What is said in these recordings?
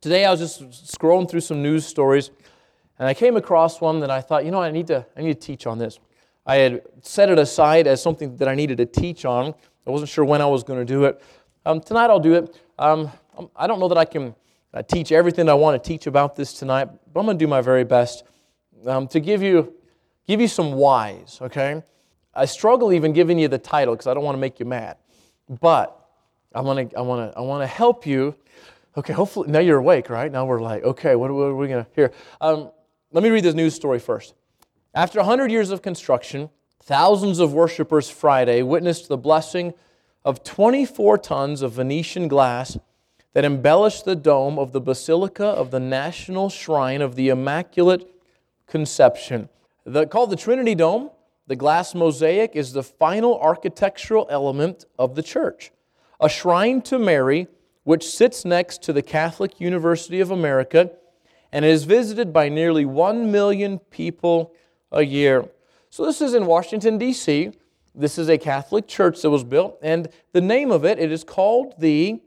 Today I was just scrolling through some news stories, and I came across one that I thought, I need to teach on this. I had set it aside as something that I needed to teach on. I wasn't sure when I was going to do it. Tonight I'll do it. I don't know that I can teach everything I want to teach about this tonight, but I'm going to do my very best to give you some whys, okay? I struggle even giving you the title because I don't want to make you mad, but I want to help you. Okay, hopefully, now you're awake, right? Now we're like, okay, what are we going to hear? Let me read this news story first. After 100 years of construction, thousands of worshipers Friday witnessed the blessing of 24 tons of Venetian glass that embellished the dome of the Basilica of the National Shrine of the Immaculate Conception. Called the Trinity Dome, the glass mosaic is the final architectural element of the church. A shrine to Mary, which sits next to the Catholic University of America and is visited by nearly 1 million people a year. So this is in Washington, D.C. This is a Catholic church that was built, and the name of it is called the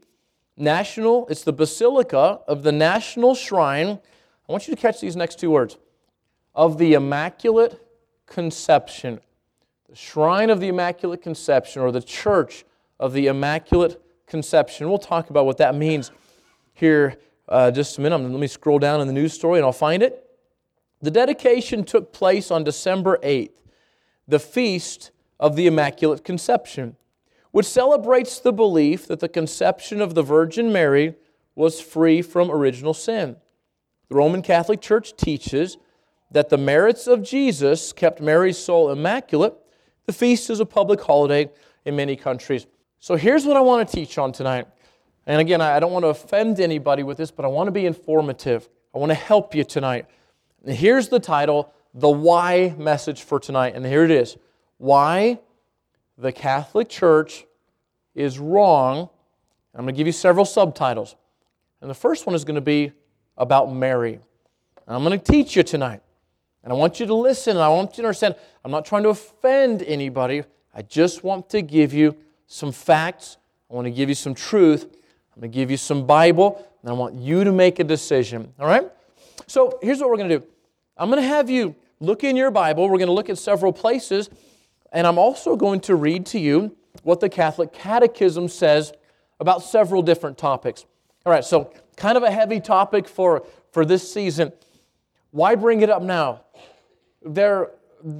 Basilica of the National Shrine. I want you to catch these next two words. Of the Immaculate Conception. The Shrine of the Immaculate Conception, or the Church of the Immaculate Conception. We'll talk about what that means here just a minute. Let me scroll down in the news story and I'll find it. The dedication took place on December 8th, the Feast of the Immaculate Conception, which celebrates the belief that the conception of the Virgin Mary was free from original sin. The Roman Catholic Church teaches that the merits of Jesus kept Mary's soul immaculate. The feast is a public holiday in many countries. So here's what I want to teach on tonight. And again, I don't want to offend anybody with this, but I want to be informative. I want to help you tonight. And here's the title, the why message for tonight. And here it is. Why the Catholic Church is wrong. I'm going to give you several subtitles. And the first one is going to be about Mary. And I'm going to teach you tonight. And I want you to listen, and I want you to understand, I'm not trying to offend anybody. I just want to give you some facts. I want to give you some truth. I'm going to give you some Bible, and I want you to make a decision. All right? So here's what we're going to do. I'm going to have you look in your Bible. We're going to look at several places, and I'm also going to read to you what the Catholic Catechism says about several different topics. All right, so kind of a heavy topic for this season. Why bring it up now? The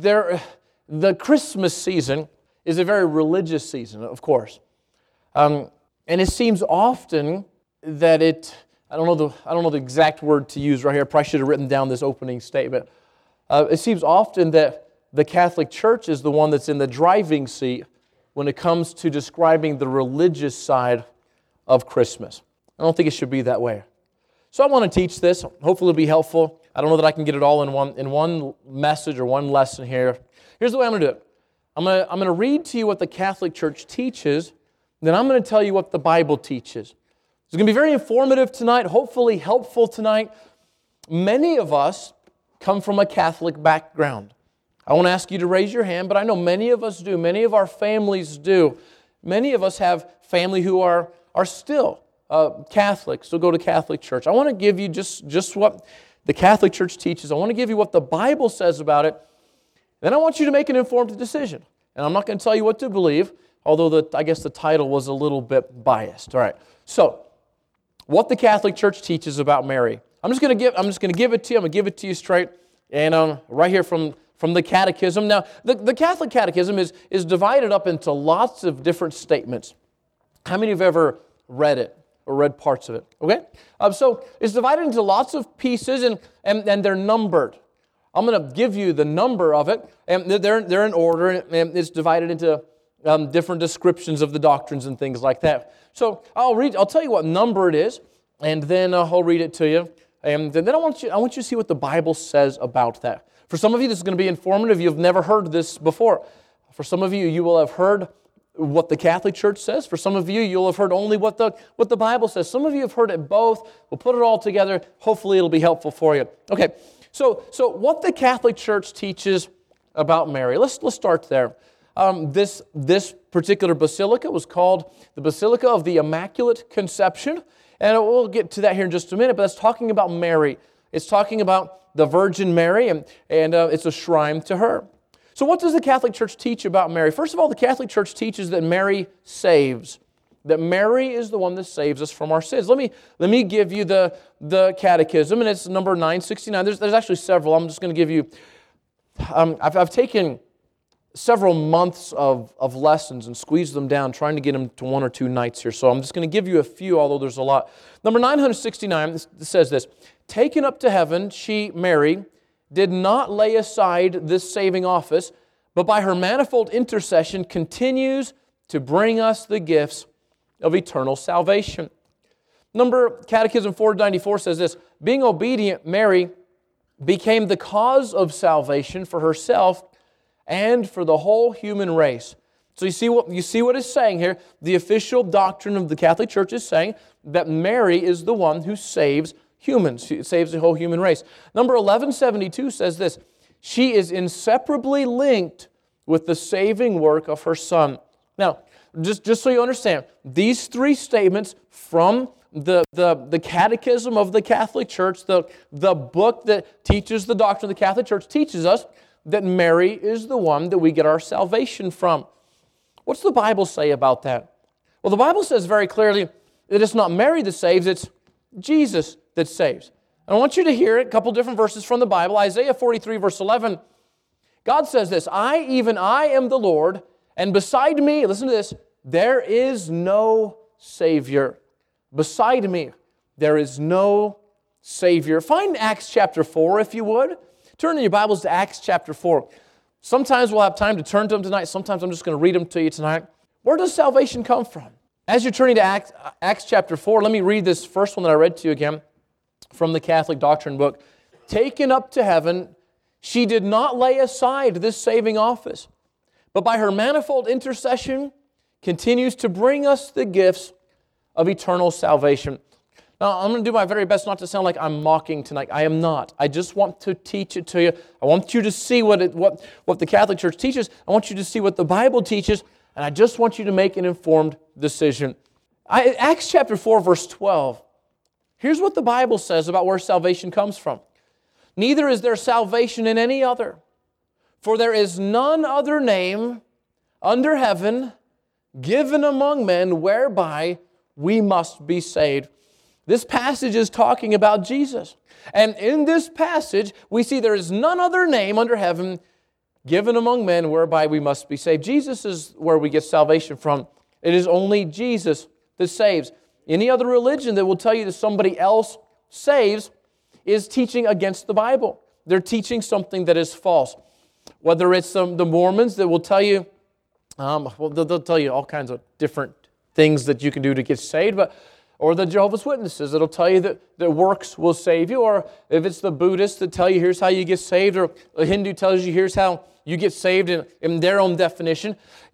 Christmas season is a very religious season, of course. And it seems often that I don't know the exact word to use right here. I probably should have written down this opening statement. It seems often that the Catholic Church is the one that's in the driving seat when it comes to describing the religious side of Christmas. I don't think it should be that way. So I want to teach this. Hopefully it'll be helpful. I don't know that I can get it all in one message or one lesson here. Here's the way I'm going to do it. I'm going to read to you what the Catholic Church teaches, then I'm going to tell you what the Bible teaches. It's going to be very informative tonight, hopefully helpful tonight. Many of us come from a Catholic background. I won't ask you to raise your hand, but I know many of us do. Many of our families do. Many of us have family who are still Catholic, still go to Catholic church. I want to give you just what the Catholic Church teaches. I want to give you what the Bible says about it. Then I want you to make an informed decision. And I'm not going to tell you what to believe, although I guess the title was a little bit biased. All right. So, what the Catholic Church teaches about Mary. I'm just going to give it to you. I'm going to give it to you straight, and right here from the Catechism. Now, the Catholic Catechism is divided up into lots of different statements. How many have ever read it or read parts of it? Okay, so it's divided into lots of pieces, and they're numbered. I'm going to give you the number of it, and they're in order, and it's divided into different descriptions of the doctrines and things like that. So I'll tell you what number it is, and then I'll read it to you. And then I want you to see what the Bible says about that. For some of you, this is going to be informative. You've never heard this before. For some of you, you will have heard what the Catholic Church says. For some of you, you'll have heard only what the Bible says. Some of you have heard it both. We'll put it all together. Hopefully, it'll be helpful for you. Okay, so what the Catholic Church teaches about Mary. Let's start there. This particular basilica was called the Basilica of the Immaculate Conception. And we'll get to that here in just a minute, but it's talking about Mary. It's talking about the Virgin Mary, and it's a shrine to her. So what does the Catholic Church teach about Mary? First of all, the Catholic Church teaches that Mary saves. That Mary is the one that saves us from our sins. Let me give you the catechism, and it's number 969. There's actually several. I'm just going to give you, I've taken several months of lessons and squeezed them down, trying to get them to 1 or 2 nights here. So I'm just going to give you a few, although there's a lot. Number 969 says this: taken up to heaven, she, Mary, did not lay aside this saving office, but by her manifold intercession continues to bring us the gifts of eternal salvation. Catechism 494 says this: being obedient, Mary became the cause of salvation for herself and for the whole human race. So you see what it's saying here. The official doctrine of the Catholic Church is saying that Mary is the one who saves humans. She saves the whole human race. Number 1172 says this: she is inseparably linked with the saving work of her Son. Now, just so you understand, these 3 statements from the Catechism of the Catholic Church, the book that teaches the doctrine of the Catholic Church, teaches us that Mary is the one that we get our salvation from. What's the Bible say about that? Well, the Bible says very clearly that it's not Mary that saves, it's Jesus that saves. And I want you to hear it, a couple different verses from the Bible. Isaiah 43, verse 11, God says this: I am the Lord, and beside me, listen to this, there is no Savior. Beside me, there is no Savior. Find Acts chapter 4, if you would. Turn in your Bibles to Acts chapter 4. Sometimes we'll have time to turn to them tonight. Sometimes I'm just going to read them to you tonight. Where does salvation come from? As you're turning to Acts chapter 4, let me read this first one that I read to you again from the Catholic Doctrine book. Taken up to heaven, she did not lay aside this saving office, but by her manifold intercession continues to bring us the gifts of eternal salvation. Now, I'm going to do my very best not to sound like I'm mocking tonight. I am not. I just want to teach it to you. I want you to see what the Catholic Church teaches. I want you to see what the Bible teaches, and I just want you to make an informed decision. Acts chapter 4, verse 12. Here's what the Bible says about where salvation comes from. Neither is there salvation in any other, for there is none other name under heaven given among men whereby we must be saved. This passage is talking about Jesus. And in this passage, we see there is none other name under heaven given among men whereby we must be saved. Jesus is where we get salvation from. It is only Jesus that saves. Any other religion that will tell you that somebody else saves is teaching against the Bible. They're teaching something that is false. Whether it's the Mormons that will tell you, they'll tell you all kinds of different things that you can do to get saved, or the Jehovah's Witnesses that'll tell you that works will save you, or if it's the Buddhists that tell you here's how you get saved, or a Hindu tells you here's how you get saved in their own definition.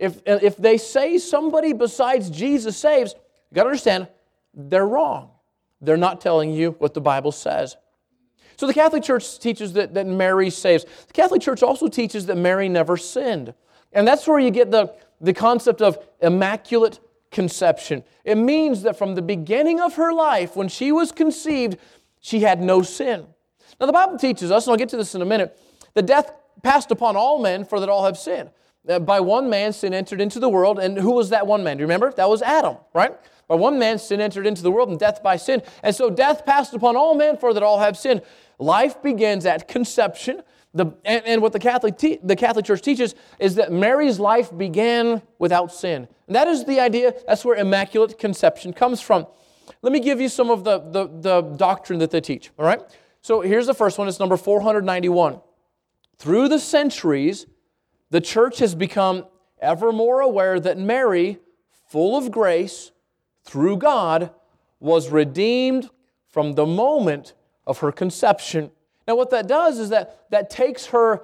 If they say somebody besides Jesus saves, you got to understand, they're wrong. They're not telling you what the Bible says. So the Catholic Church teaches that Mary saves. The Catholic Church also teaches that Mary never sinned. And that's where you get the concept of immaculate conception. It means that from the beginning of her life, when she was conceived, she had no sin. Now the Bible teaches us, and I'll get to this in a minute, that death passed upon all men for that all have sinned. By one man sin entered into the world, and who was that one man? Do you remember? That was Adam, right? By one man sin entered into the world, and death by sin. And so death passed upon all men for that all have sinned. Life begins at conception. And what the Catholic Church teaches is that Mary's life began without sin. And that is the idea, that's where Immaculate Conception comes from. Let me give you some of the doctrine that they teach, all right? So here's the first one, it's number 491. Through the centuries, the Church has become ever more aware that Mary, full of grace, through God, was redeemed from the moment of her conception. Now what that does is that takes her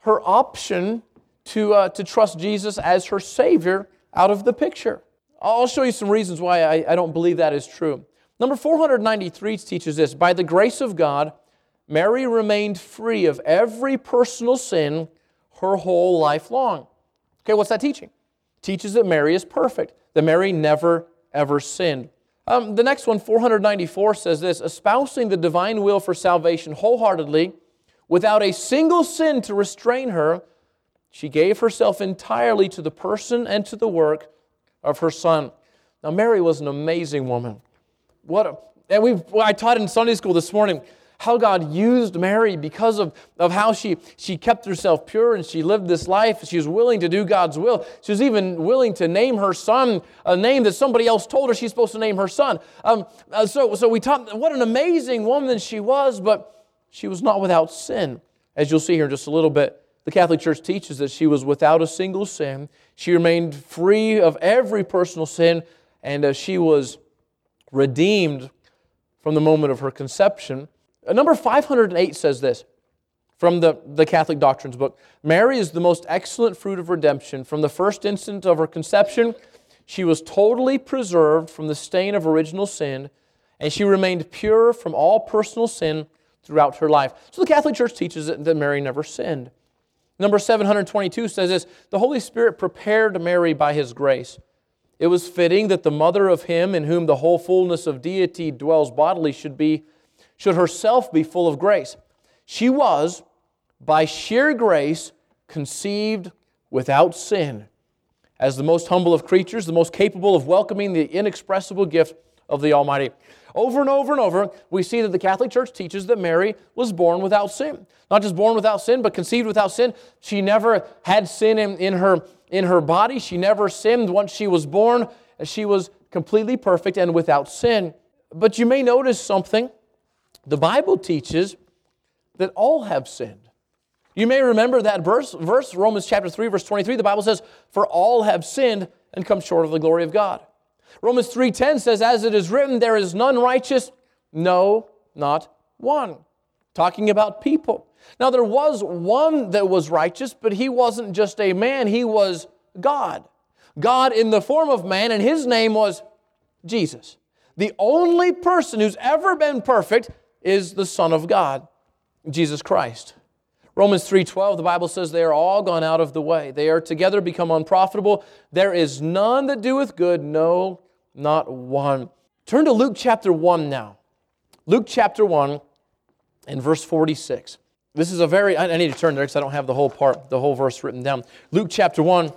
option to trust Jesus as her Savior out of the picture. I'll show you some reasons why I don't believe that is true. Number 493 teaches this: by the grace of God, Mary remained free of every personal sin her whole life long. Okay, what's that teaching? It teaches that Mary is perfect, that Mary never, ever sinned. The next one, 494, says this: espousing the divine will for salvation wholeheartedly, without a single sin to restrain her, she gave herself entirely to the person and to the work of her Son. Now, Mary was an amazing woman. I taught in Sunday school this morning how God used Mary because of how she kept herself pure and she lived this life. She was willing to do God's will. She was even willing to name her son a name that somebody else told her she's supposed to name her son. So we taught what an amazing woman she was, but she was not without sin. As you'll see here in just a little bit, the Catholic Church teaches that she was without a single sin. She remained free of every personal sin, and she was redeemed from the moment of her conception. Number 508 says this, from the Catholic Doctrines book: Mary is the most excellent fruit of redemption. From the first instant of her conception, she was totally preserved from the stain of original sin, and she remained pure from all personal sin throughout her life. So the Catholic Church teaches that Mary never sinned. Number 722 says this: the Holy Spirit prepared Mary by His grace. It was fitting that the mother of Him in whom the whole fullness of deity dwells bodily should herself be full of grace. She was, by sheer grace, conceived without sin, as the most humble of creatures, the most capable of welcoming the inexpressible gift of the Almighty. Over and over and over, we see that the Catholic Church teaches that Mary was born without sin. Not just born without sin, but conceived without sin. She never had sin in her body. She never sinned once she was born. She was completely perfect and without sin. But you may notice something. The Bible teaches that all have sinned. You may remember that verse, Romans chapter 3, verse 23. The Bible says, "For all have sinned and come short of the glory of God." Romans 3:10 says, "As it is written, there is none righteous, no, not one." Talking about people. Now, there was one that was righteous, but he wasn't just a man, he was God. God in the form of man, and His name was Jesus. The only person who's ever been perfect is the Son of God, Jesus Christ. Romans 3:12, the Bible says, "They are all gone out of the way. They are together become unprofitable. There is none that doeth good, no, not one." Turn to Luke chapter 1 now. Luke chapter 1 and verse 46. This is I need to turn there because I don't have the whole verse written down. Luke chapter 1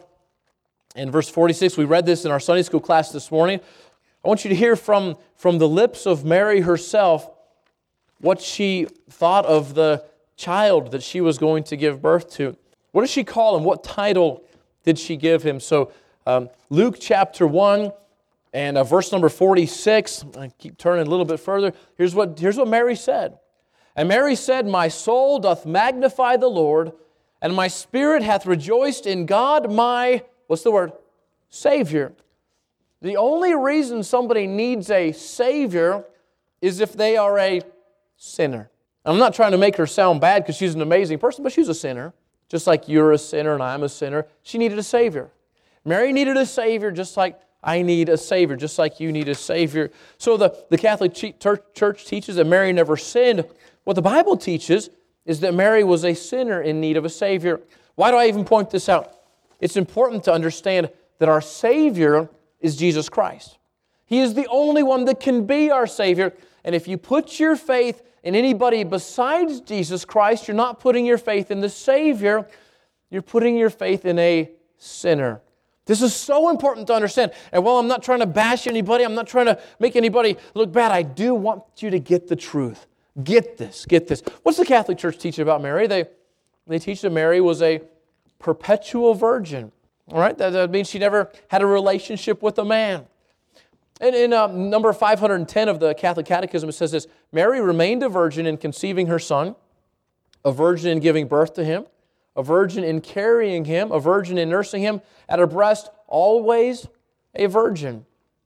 and verse 46. We read this in our Sunday school class this morning. I want you to hear from the lips of Mary herself what she thought of the child that she was going to give birth to. What did she call him? What title did she give him? So Luke chapter 1 and verse number 46. I keep turning a little bit further. Here's what Mary said. "And Mary said, My soul doth magnify the Lord, and my spirit hath rejoiced in God my," what's the word? Savior. The only reason somebody needs a Savior is if they are a sinner. I'm not trying to make her sound bad because she's an amazing person, but she's a sinner. Just like you're a sinner and I'm a sinner. She needed a Savior. Mary needed a Savior just like I need a Savior, just like you need a Savior. So the Catholic Church teaches that Mary never sinned. What the Bible teaches is that Mary was a sinner in need of a Savior. Why do I even point this out? It's important to understand that our Savior is Jesus Christ. He is the only one that can be our Savior. And if you put your faith in anybody besides Jesus Christ, you're not putting your faith in the Savior, you're putting your faith in a sinner. This is so important to understand. And while I'm not trying to bash anybody, I'm not trying to make anybody look bad, I do want you to get the truth. Get this. What's the Catholic Church teach about Mary? They teach that Mary was a perpetual virgin. All right? That means she never had a relationship with a man. And in number 510 of the Catholic Catechism, it says this: "Mary remained a virgin in conceiving her Son, a virgin in giving birth to Him, a virgin in carrying Him, a virgin in nursing Him at her breast, always a virgin."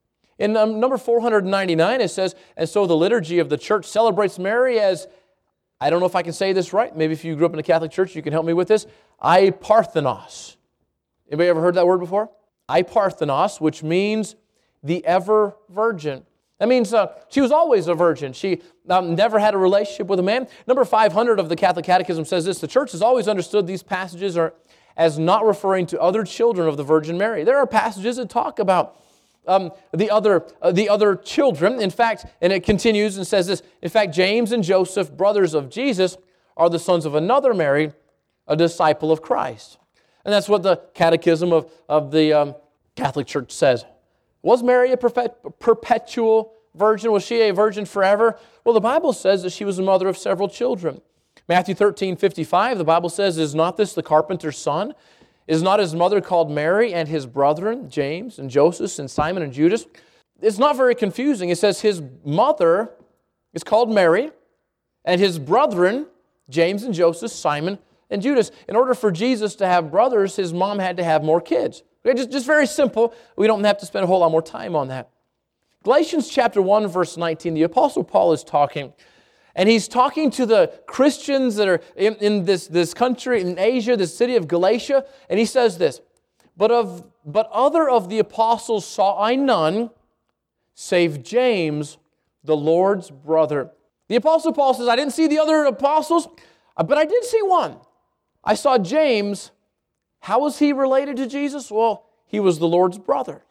In number 499, it says, "And so the liturgy of the Church celebrates Mary as," I don't know if I can say this right, maybe if you grew up in a Catholic church, you can help me with this, "Iparthenos." Anybody ever heard that word before? Iparthenos, which means the ever virgin. That means she was always a virgin. She never had a relationship with a man. Number 500 of the Catholic Catechism says this: "The Church has always understood these passages as not referring to other children of the Virgin Mary." There are passages that talk about the other children. In fact, and it continues and says this, in fact, James and Joseph, brothers of Jesus, are the sons of another Mary, a disciple of Christ. And that's what the Catechism of the Catholic Church says. Was Mary a perpetual virgin? Was she a virgin forever? Well, the Bible says that she was the mother of several children. Matthew 13:55, the Bible says, is not this the carpenter's son? Is not his mother called Mary, and his brethren, James and Joseph and Simon and Judas? It's not very confusing. It says his mother is called Mary, and his brethren, James and Joseph, Simon and Judas. In order for Jesus to have brothers, his mom had to have more kids. Okay, just very simple. We don't have to spend a whole lot more time on that. Galatians chapter 1, verse 19, the Apostle Paul is talking. And he's talking to the Christians that are in this country, in Asia, the city of Galatia. And he says this, But other of the apostles saw I none, save James, the Lord's brother. The Apostle Paul says, I didn't see the other apostles, but I did see one. I saw James. How was he related to Jesus? Well, he was the Lord's brother.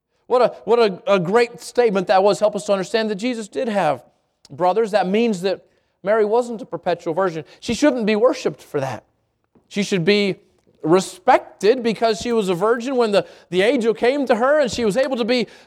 What a great statement that was. Help us to understand that Jesus did have brothers. That means that Mary wasn't a perpetual virgin. She shouldn't be worshipped for that. She should be respected because she was a virgin when the angel came to her and she was able to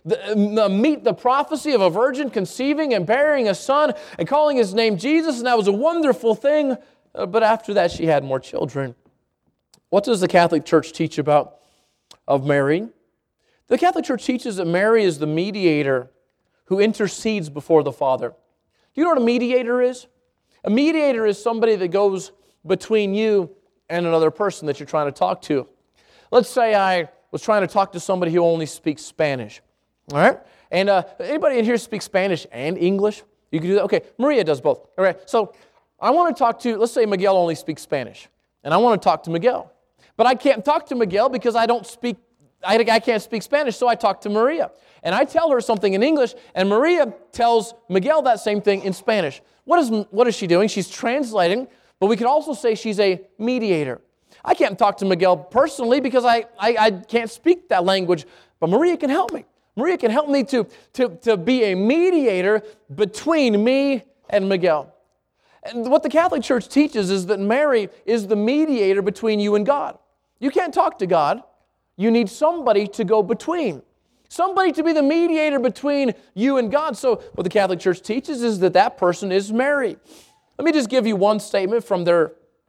meet the prophecy of a virgin conceiving and bearing a son and calling his name Jesus, and that was a wonderful thing. But after that, she had more children. What does the Catholic Church teach of Mary? The Catholic Church teaches that Mary is the mediator who intercedes before the Father. Do you know what a mediator is? A mediator is somebody that goes between you and another person that you're trying to talk to. Let's say I was trying to talk to somebody who only speaks Spanish. All right? And anybody in here speaks Spanish and English? You can do that? Okay, Maria does both. All right, so I want to talk to, let's say Miguel only speaks Spanish. And I want to talk to Miguel. But I can't talk to Miguel because I can't speak Spanish, so I talk to Maria. And I tell her something in English, and Maria tells Miguel that same thing in Spanish. What is she doing? She's translating, but we could also say she's a mediator. I can't talk to Miguel personally because I can't speak that language, but Maria can help me. Maria can help me to be a mediator between me and Miguel. And what the Catholic Church teaches is that Mary is the mediator between you and God. You can't talk to God. You need somebody to go between. Somebody to be the mediator between you and God. So what the Catholic Church teaches is that person is Mary. Let me just give you one statement from their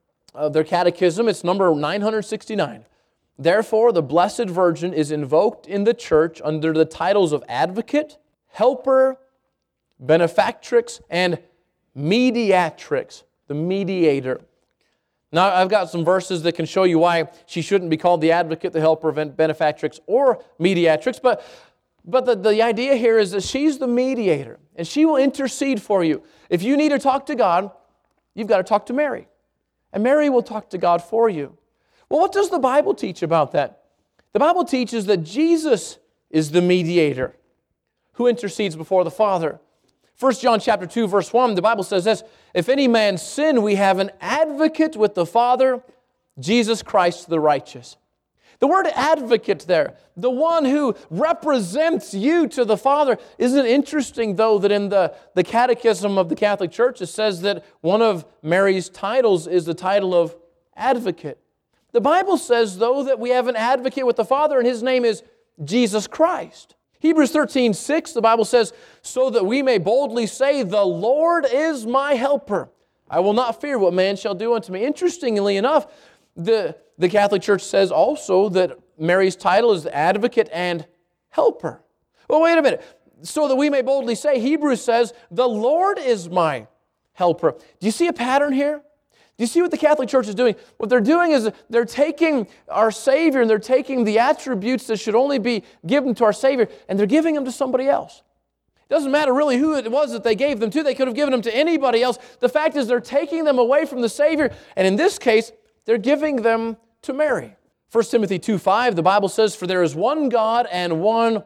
catechism. It's number 969. Therefore, the Blessed Virgin is invoked in the Church under the titles of advocate, helper, benefactrix, and mediatrix, the mediator. Now, I've got some verses that can show you why she shouldn't be called the advocate, the helper, benefactrix, or mediatrix, but the idea here is that she's the mediator, and she will intercede for you. If you need to talk to God, you've got to talk to Mary, and Mary will talk to God for you. Well, what does the Bible teach about that? The Bible teaches that Jesus is the mediator who intercedes before the Father. 1 John chapter 2, verse 1, the Bible says this, if any man sin, we have an advocate with the Father, Jesus Christ the righteous. The word advocate there, the one who represents you to the Father. Isn't it interesting, though, that in the Catechism of the Catholic Church, it says that one of Mary's titles is the title of advocate. The Bible says, though, that we have an advocate with the Father, and His name is Jesus Christ. Hebrews 13:6, the Bible says, so that we may boldly say, the Lord is my helper. I will not fear what man shall do unto me. Interestingly enough, the Catholic Church says also that Mary's title is advocate and helper. Well, wait a minute. So that we may boldly say, Hebrews says, the Lord is my helper. Do you see a pattern here? Do you see what the Catholic Church is doing? What they're doing is they're taking our Savior and they're taking the attributes that should only be given to our Savior and they're giving them to somebody else. It doesn't matter really who it was that they gave them to. They could have given them to anybody else. The fact is they're taking them away from the Savior, and in this case, they're giving them to Mary. 1 Timothy 2:5, the Bible says, for there is one God and one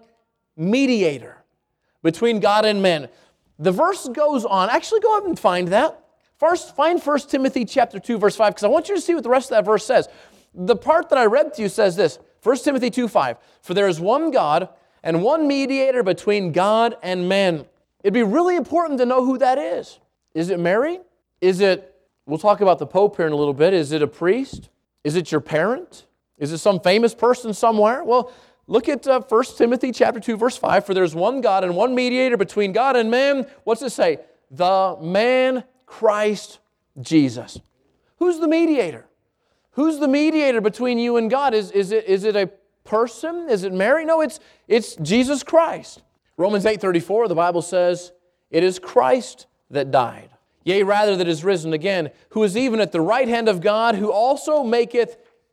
mediator between God and men. The verse goes on. Actually, go ahead and find that. First, find 1 Timothy chapter 2, verse 5, because I want you to see what the rest of that verse says. The part that I read to you says this, 1 Timothy 2:5, for there is one God and one mediator between God and man. It'd be really important to know who that is. Is it Mary? Is it, we'll talk about the Pope here in a little bit, is it a priest? Is it your parent? Is it some famous person somewhere? Well, look at 1 Timothy chapter 2, verse 5. For there's one God and one mediator between God and man. What's it say? The man Christ Jesus. Who's the mediator? Who's the mediator between you and God? Is it a person? Is it Mary? No, it's Jesus Christ. Romans 8:34, the Bible says, it is Christ that died. Yea, rather that is risen again, who is even at the right hand of God, who also maketh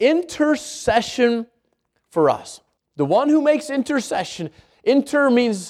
intercession for us. The one who makes intercession. Inter means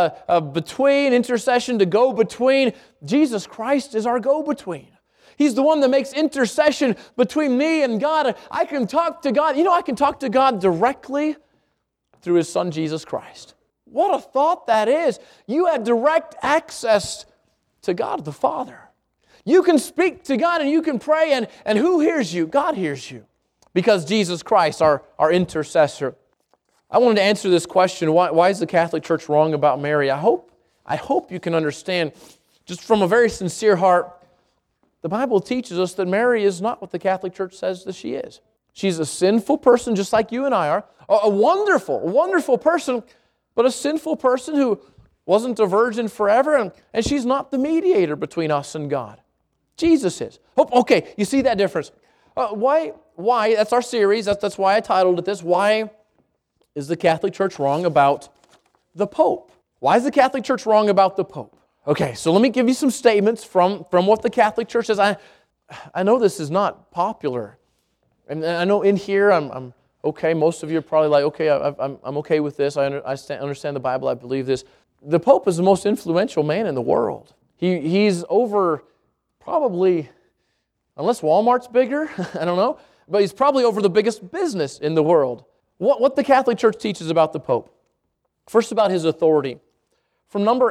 between, intercession, to go between. Jesus Christ is our go-between. He's the one that makes intercession between me and God. I can talk to God. I can talk to God directly through His Son, Jesus Christ. What a thought that is. You have direct access to God the Father. You can speak to God and you can pray, and who hears you? God hears you. Because Jesus Christ, our intercessor. I wanted to answer this question, why is the Catholic Church wrong about Mary? I hope you can understand, just from a very sincere heart, the Bible teaches us that Mary is not what the Catholic Church says that she is. She's a sinful person just like you and I are. A wonderful person, but a sinful person who wasn't a virgin forever, and she's not the mediator between us and God. Jesus is. Okay, you see that difference. Why? That's our series. That's why I titled it this. Why is the Catholic Church wrong about the Pope? Why is the Catholic Church wrong about the Pope? Okay, so let me give you some statements from what the Catholic Church says. I know this is not popular. And I know in here I'm okay. Most of you are probably like, okay, I'm okay with this. I understand the Bible. I believe this. The Pope is the most influential man in the world. He's over probably, unless Walmart's bigger, I don't know, but he's probably over the biggest business in the world. What the Catholic Church teaches about the Pope. First, about his authority. From number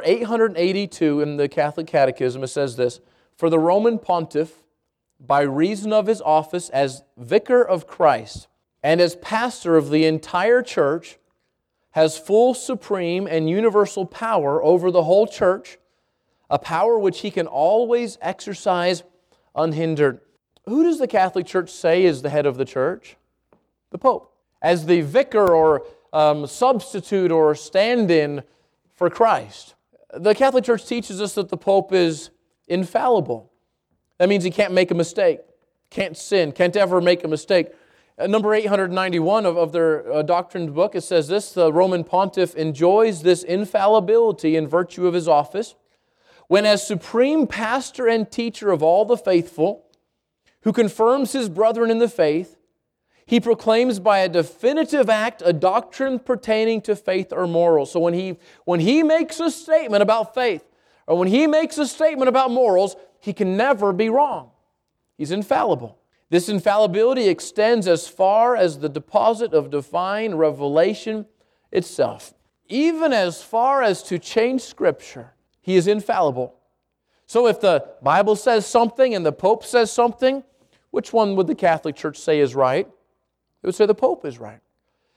882 in the Catholic Catechism, it says this, for the Roman Pontiff, by reason of his office as Vicar of Christ and as pastor of the entire Church, has full, supreme, and universal power over the whole Church, a power which he can always exercise unhindered. Who does the Catholic Church say is the head of the Church? The Pope. As the vicar or substitute or stand-in for Christ. The Catholic Church teaches us that the Pope is infallible. That means he can't make a mistake, can't sin, can't ever make a mistake. Number 891 of their doctrine book, it says this, the Roman Pontiff enjoys this infallibility in virtue of his office, when as supreme pastor and teacher of all the faithful, who confirms his brethren in the faith, he proclaims by a definitive act a doctrine pertaining to faith or morals. So when he makes a statement about faith, or when he makes a statement about morals, he can never be wrong. He's infallible. This infallibility extends as far as the deposit of divine revelation itself. Even as far as to change Scripture, he is infallible. So if the Bible says something and the Pope says something, which one would the Catholic Church say is right? They would say the Pope is right.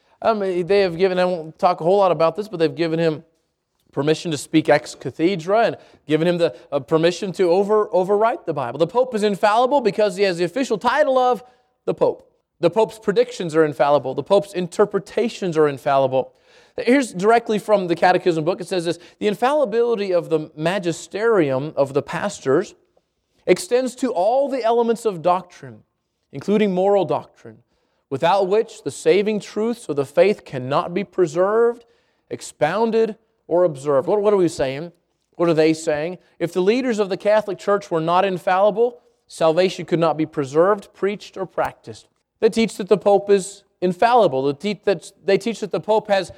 They have given, I won't talk a whole lot about this, but they've given him permission to speak ex cathedra and given him the permission to overwrite the Bible. The Pope is infallible because he has the official title of the Pope. The Pope's predictions are infallible. The Pope's interpretations are infallible. Here's directly from the Catechism book. It says this, the infallibility of the magisterium of the pastors extends to all the elements of doctrine, including moral doctrine, without which the saving truths of the faith cannot be preserved, expounded, or observed. What are we saying? What are they saying? If the leaders of the Catholic Church were not infallible, salvation could not be preserved, preached, or practiced. They teach that the Pope is infallible. They teach that the Pope has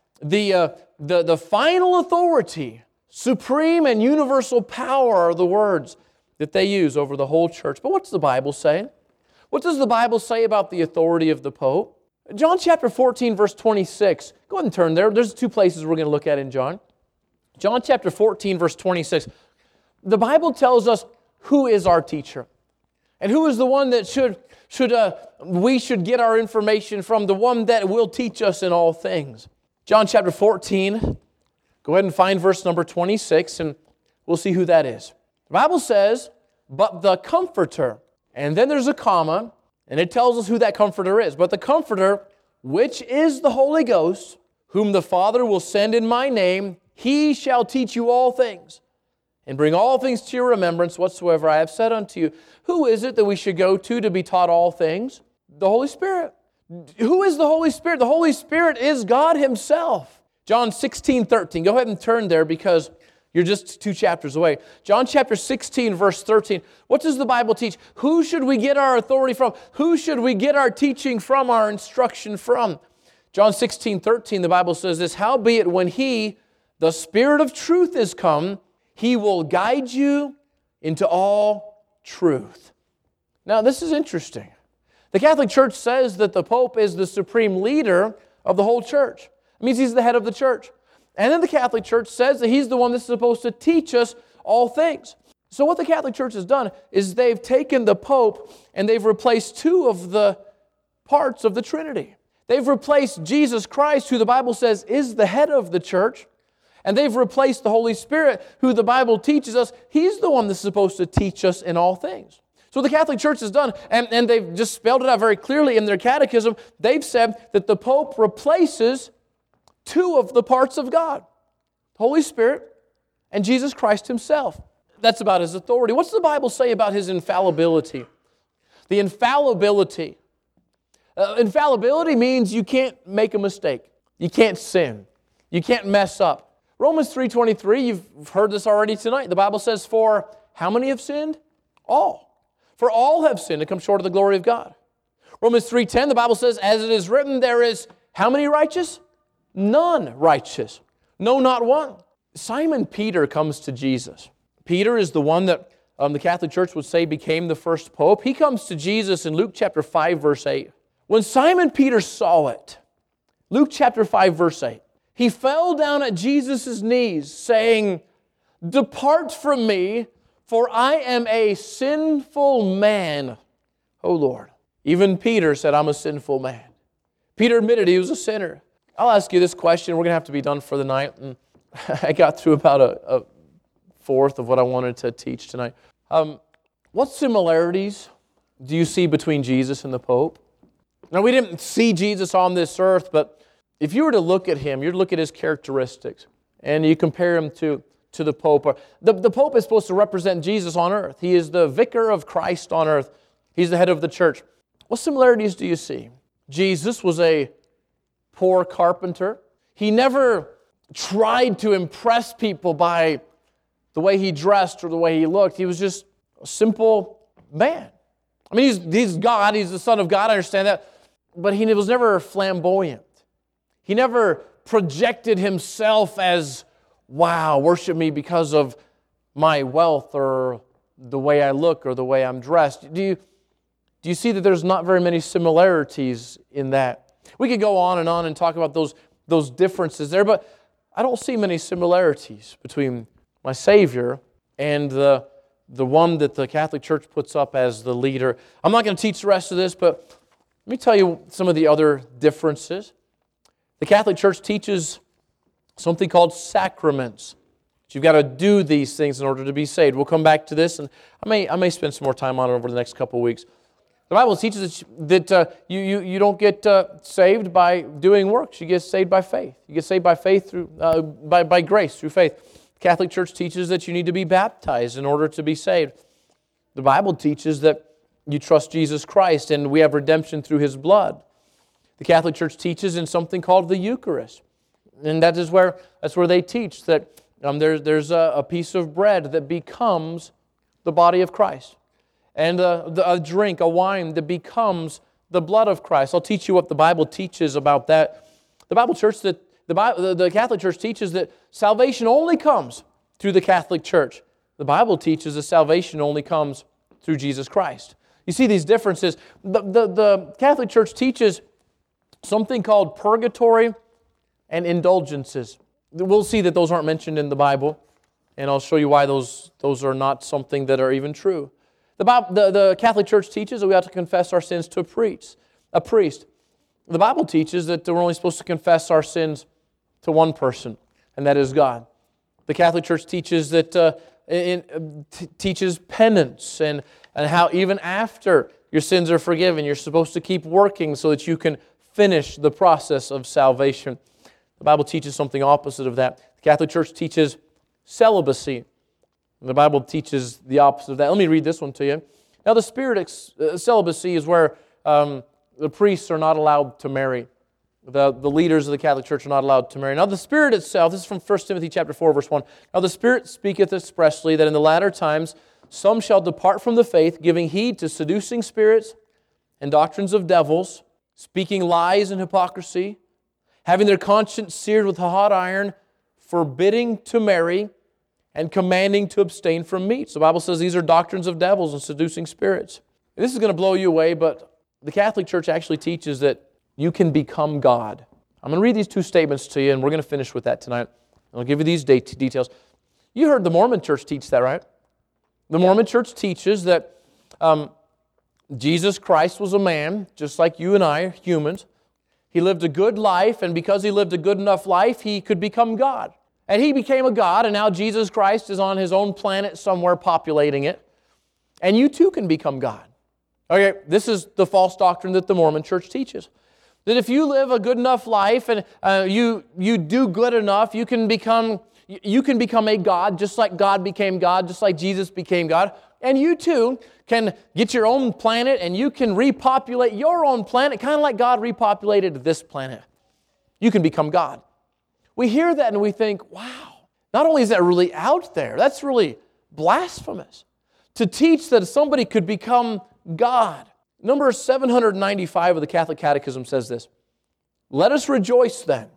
the final authority, supreme and universal power are the words that they use over the whole church. But what's the Bible saying? What does the Bible say about the authority of the Pope? John chapter 14, verse 26. Go ahead and turn there. There's two places we're going to look at in John. John chapter 14, verse 26. The Bible tells us who is our teacher and who is the one that we should get our information from, the one that will teach us in all things. John chapter 14, go ahead and find verse number 26, and we'll see who that is. The Bible says, but the Comforter, and then there's a comma, and it tells us who that Comforter is. But the Comforter, which is the Holy Ghost, whom the Father will send in my name, He shall teach you all things, and bring all things to your remembrance whatsoever I have said unto you. Who is it that we should go to be taught all things? The Holy Spirit. Who is the Holy Spirit? The Holy Spirit is God Himself. John 16:13. Go ahead and turn there because you're just 2 chapters away. John chapter 16, verse 13. What does the Bible teach? Who should we get our authority from? Who should we get our teaching from, our instruction from? John 16:13, the Bible says this, howbeit when He, the Spirit of truth, is come, He will guide you into all truth. Now, this is interesting. The Catholic Church says that the Pope is the supreme leader of the whole church. It means He's the head of the church. And then the Catholic Church says that He's the one that's supposed to teach us all things. So what the Catholic Church has done is they've taken the Pope and they've replaced 2 of the parts of the Trinity. They've replaced Jesus Christ, who the Bible says is the head of the church, and they've replaced the Holy Spirit, who the Bible teaches us He's the one that's supposed to teach us in all things. So the Catholic Church has done, and they've just spelled it out very clearly in their catechism, they've said that the Pope replaces 2 of the parts of God, the Holy Spirit and Jesus Christ Himself. That's about His authority. What's the Bible say about His infallibility? The infallibility. Infallibility means you can't make a mistake. You can't sin. You can't mess up. Romans 3:23, you've heard this already tonight. The Bible says, for how many have sinned? All. For all have sinned and come short of the glory of God. Romans 3:10, the Bible says, as it is written, there is how many righteous? None righteous. No, not one. Simon Peter comes to Jesus. Peter is the one that the Catholic Church would say became the first pope. He comes to Jesus in Luke chapter 5, verse 8. When Simon Peter saw it, Luke chapter 5, verse 8, he fell down at Jesus' knees, saying, depart from me, for I am a sinful man, O Lord. Even Peter said, I'm a sinful man. Peter admitted he was a sinner. I'll ask you this question. We're going to have to be done for the night. And I got through about a fourth of what I wanted to teach tonight. What similarities do you see between Jesus and the Pope? Now, we didn't see Jesus on this earth, but if you were to look at Him, you'd look at His characteristics, and you compare Him to the Pope. The Pope is supposed to represent Jesus on earth. He is the vicar of Christ on earth. He's the head of the church. What similarities do you see? Jesus was a poor carpenter. He never tried to impress people by the way he dressed or the way he looked. He was just a simple man. I mean, he's God. He's the Son of God. I understand that. But he was never flamboyant. He never projected himself as, wow, worship me because of my wealth or the way I look or the way I'm dressed. Do you see that there's not very many similarities in that? We could go on and talk about those differences there, but I don't see many similarities between my Savior and the one that the Catholic Church puts up as the leader. I'm not going to teach the rest of this, but let me tell you some of the other differences. The Catholic Church teaches something called sacraments. You've got to do these things in order to be saved. We'll come back to this, and I may spend some more time on it over the next couple of weeks. The Bible teaches that you don't get saved by doing works. You get saved by faith. You get saved by faith through by grace, through faith. The Catholic Church teaches that you need to be baptized in order to be saved. The Bible teaches that you trust Jesus Christ and we have redemption through His blood. The Catholic Church teaches in something called the Eucharist. And that's where they teach that there's a piece of bread that becomes the body of Christ. And a drink, a wine that becomes the blood of Christ. I'll teach you what the Bible teaches about that. The Catholic Church teaches that salvation only comes through the Catholic Church. The Bible teaches that salvation only comes through Jesus Christ. You see these differences. The Catholic Church teaches something called purgatory and indulgences. We'll see that those aren't mentioned in the Bible, and I'll show you why those are not something that are even true. The Catholic Church teaches that we have to confess our sins to a priest. The Bible teaches that we're only supposed to confess our sins to one person, and that is God. The Catholic Church teaches that teaches penance and how even after your sins are forgiven, you're supposed to keep working so that you can finish the process of salvation. The Bible teaches something opposite of that. The Catholic Church teaches celibacy. The Bible teaches the opposite of that. Let me read this one to you. Now, the spirit celibacy is where the priests are not allowed to marry. The leaders of the Catholic Church are not allowed to marry. Now, the Spirit itself, this is from 1 Timothy chapter 4, verse 1. Now, the Spirit speaketh expressly that in the latter times some shall depart from the faith, giving heed to seducing spirits and doctrines of devils, speaking lies and hypocrisy, having their conscience seared with a hot iron, forbidding to marry, and commanding to abstain from meats. The Bible says these are doctrines of devils and seducing spirits. And this is going to blow you away, but the Catholic Church actually teaches that you can become God. I'm going to read these two statements to you, and we're going to finish with that tonight. I'll give you these details. You heard the Mormon Church teach that, right? The Mormon Church teaches that Jesus Christ was a man, just like you and I, humans. He lived a good life, and because He lived a good enough life, He could become God. And He became a God, and now Jesus Christ is on His own planet somewhere populating it. And you too can become God. Okay, this is the false doctrine that the Mormon Church teaches. That if you live a good enough life and you do good enough, you can become a God, just like God became God, just like Jesus became God. And you too can get your own planet and you can repopulate your own planet, kind of like God repopulated this planet. You can become God. We hear that and we think, wow, not only is that really out there, that's really blasphemous. To teach that somebody could become God. Number 795 of the Catholic Catechism says this: let us rejoice then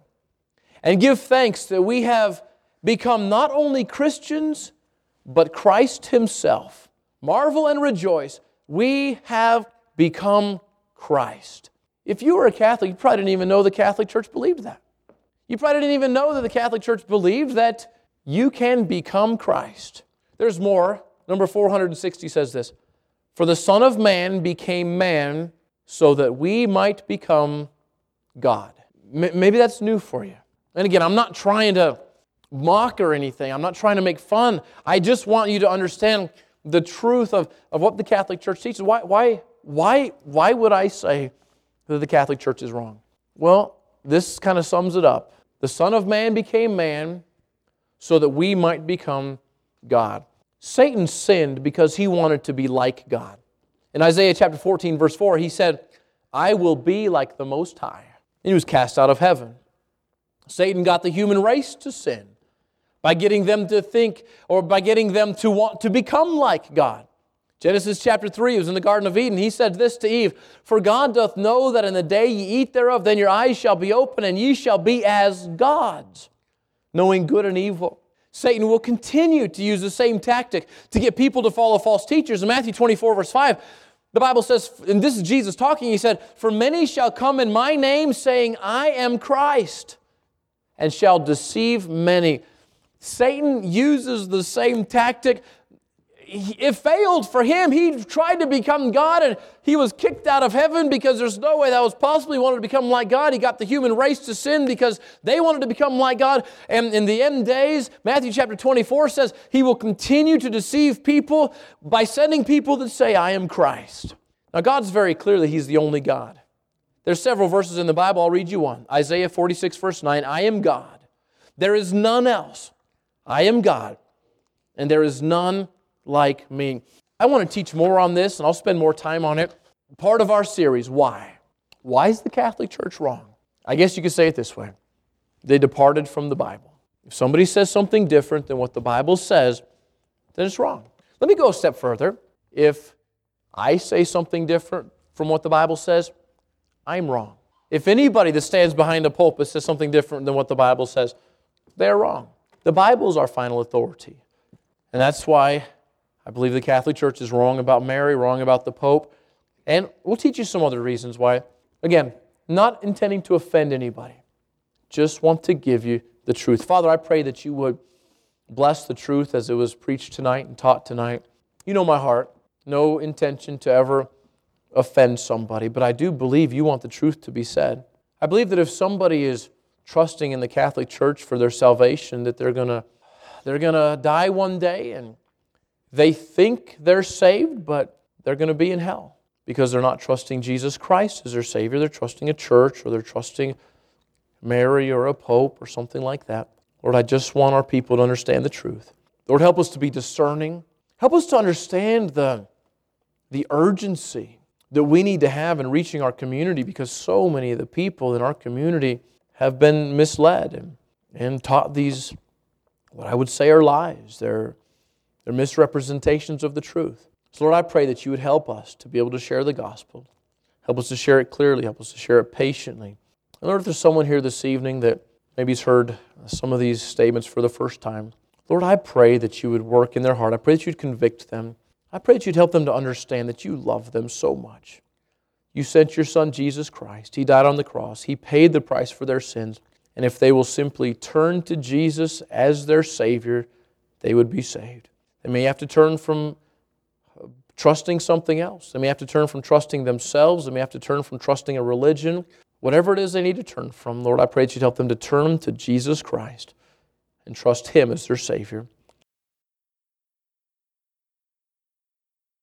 and give thanks that we have become not only Christians, but Christ Himself. Marvel and rejoice, we have become Christ. If you were a Catholic, you probably didn't even know the Catholic Church believed that. You probably didn't even know that the Catholic Church believed that you can become Christ. There's more. Number 460 says this: for the Son of Man became man so that we might become God. Maybe that's new for you. And again, I'm not trying to mock or anything. I'm not trying to make fun. I just want you to understand the truth of what the Catholic Church teaches. Why would I say that the Catholic Church is wrong? Well, this kind of sums it up. The Son of Man became man so that we might become God. Satan sinned because he wanted to be like God. In Isaiah chapter 14, verse 4, he said, I will be like the Most High. And he was cast out of heaven. Satan got the human race to sin by getting them to think, or by getting them to want to become like God. Genesis chapter 3, it was in the Garden of Eden. He said this to Eve: for God doth know that in the day ye eat thereof, then your eyes shall be open, and ye shall be as gods, knowing good and evil. Satan will continue to use the same tactic to get people to follow false teachers. In Matthew 24, verse 5, the Bible says, and this is Jesus talking, He said, for many shall come in my name, saying, I am Christ, and shall deceive many. Satan uses the same tactic. It failed for him. He tried to become God and he was kicked out of heaven because there's no way that was possible. He wanted to become like God. He got the human race to sin because they wanted to become like God. And in the end days, Matthew chapter 24 says He will continue to deceive people by sending people that say, I am Christ. Now, God's very clear that He's the only God. There's several verses in the Bible. I'll read you one. Isaiah 46, verse 9, I am God. There is none else. I am God, and there is none like me. I want to teach more on this, and I'll spend more time on it. Part of our series, why? Why is the Catholic Church wrong? I guess you could say it this way: they departed from the Bible. If somebody says something different than what the Bible says, then it's wrong. Let me go a step further. If I say something different from what the Bible says, I'm wrong. If anybody that stands behind a pulpit says something different than what the Bible says, they're wrong. The Bible is our final authority. And that's why I believe the Catholic Church is wrong about Mary, wrong about the Pope. And we'll teach you some other reasons why. Again, not intending to offend anybody. Just want to give you the truth. Father, I pray that You would bless the truth as it was preached tonight and taught tonight. You know my heart. No intention to ever offend somebody. But I do believe You want the truth to be said. I believe that if somebody is trusting in the Catholic Church for their salvation, that they're going to die one day and they think they're saved, but they're going to be in hell because they're not trusting Jesus Christ as their Savior. They're trusting a church, or they're trusting Mary or a pope or something like that. Lord, I just want our people to understand the truth. Lord, help us to be discerning. Help us to understand the urgency that we need to have in reaching our community, because so many of the people in our community have been misled and taught these, what I would say, are lies. They're misrepresentations of the truth. So Lord, I pray that you would help us to be able to share the gospel. Help us to share it clearly. Help us to share it patiently. And Lord, if there's someone here this evening that maybe has heard some of these statements for the first time, Lord, I pray that you would work in their heart. I pray that you'd convict them. I pray that you'd help them to understand that you love them so much. You sent your Son, Jesus Christ. He died on the cross. He paid the price for their sins. And if they will simply turn to Jesus as their Savior, they would be saved. They may have to turn from trusting something else. They may have to turn from trusting themselves. They may have to turn from trusting a religion. Whatever it is they need to turn from, Lord, I pray that you'd help them to turn to Jesus Christ and trust Him as their Savior.